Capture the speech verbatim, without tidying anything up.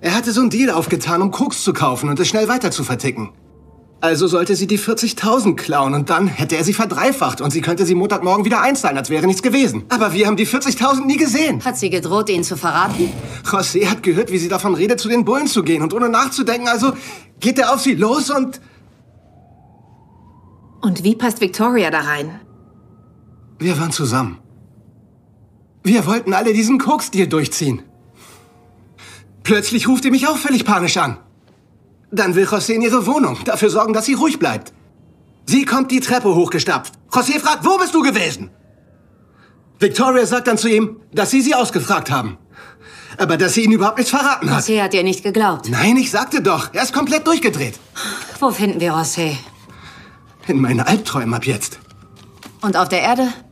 Er hatte so einen Deal aufgetan, um Koks zu kaufen und es schnell weiter zu verticken. Also sollte sie die vierzigtausend klauen und dann hätte er sie verdreifacht und sie könnte sie Montagmorgen wieder einzahlen, als wäre nichts gewesen. Aber wir haben die vierzigtausend nie gesehen. Hat sie gedroht, ihn zu verraten? José hat gehört, wie sie davon redet, zu den Bullen zu gehen und ohne nachzudenken, also geht er auf sie los und... Und wie passt Victoria da rein? Wir waren zusammen. Wir wollten alle diesen Koks-Deal durchziehen. Plötzlich ruft sie mich auch völlig panisch an. Dann will José in ihre Wohnung, dafür sorgen, dass sie ruhig bleibt. Sie kommt die Treppe hochgestapft. José fragt, wo bist du gewesen? Victoria sagt dann zu ihm, dass sie sie ausgefragt haben. Aber dass sie ihn überhaupt nichts verraten hat. José hat ihr nicht geglaubt. Nein, ich sagte doch, er ist komplett durchgedreht. Wo finden wir José? In meine Albträume ab jetzt. Und auf der Erde?